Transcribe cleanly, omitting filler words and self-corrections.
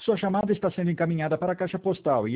Sua chamada está sendo encaminhada para a caixa postal e